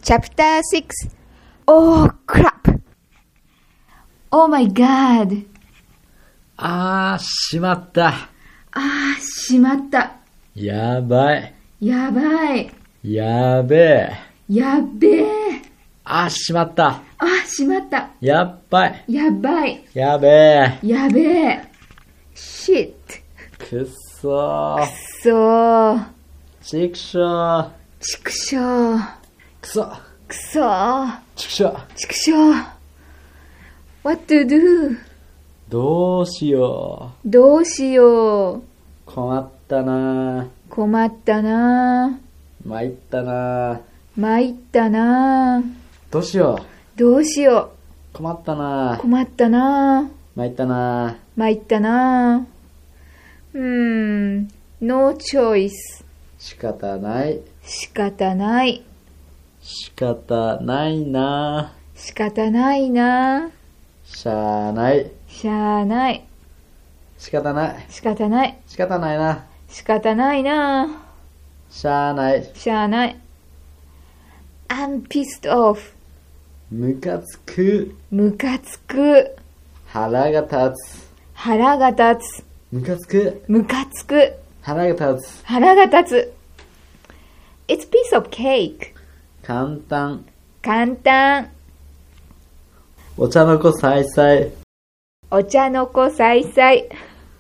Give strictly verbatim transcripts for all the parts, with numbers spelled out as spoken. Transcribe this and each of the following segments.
Chapter six. Oh crap! Oh my god! あー、しまった。 あー、しまった。 やばい。 やばい。 やべえ。 やべえ。 あー、しまった。 あー、しまった。 やっばい。 やばい。 やべえ。 やべえ。shit。 くっそー。 くそー。 ちくしょー。 ちくしょー。 くそ。 くそー。 ちくしょ。 ちくしょー。What to do? どうしよう。どうしよう。 困ったなー。 困ったなー。参ったなー。 参ったなー。 どうしよう。どうしよう。困ったなー。 困ったなー。 参ったなー。 参ったなー。うーん。No choice。 仕方ない。 仕方ない。 仕方ないなー。 仕方ないなー。 しゃあない。 しゃあない。 仕方ない。 仕方ない。 仕方ないな。 仕方ないな。 しゃあない。 しゃあない。I'm pissed off。 ムカつく。 ムカつく。 腹が立つ。 腹が立つ。 ムカつく。 ムカつく。 腹が立つ。 腹が立つ。It's a piece of cake。 簡単。 簡単。 お茶の子さいさい。 お茶の子さいさい。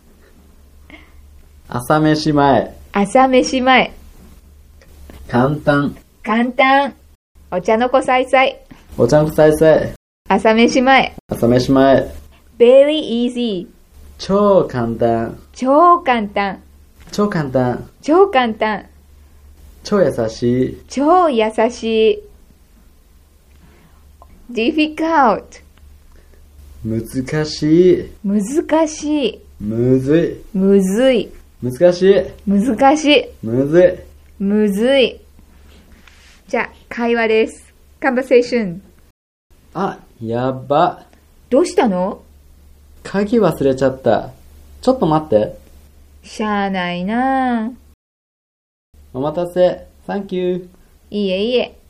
朝飯前。 朝飯前。 簡単。 簡単。お茶の子さいさい。 お茶の子さいさい。 朝飯前。 朝飯前。 Very easy。 超簡単。 超簡単。 超簡単。 超簡単。 超優しい。 超優しい。difficult。 難しい。 難しい。 むずい。 むずい。 難しい。 難しい。 むずい。 むずい。じゃあ、会話です。conversation。 あ、やば。 どうしたの？ 鍵忘れちゃった。ちょっと待って。 しゃあないな。 お待たせ。サンキュー。 いいえいいえ。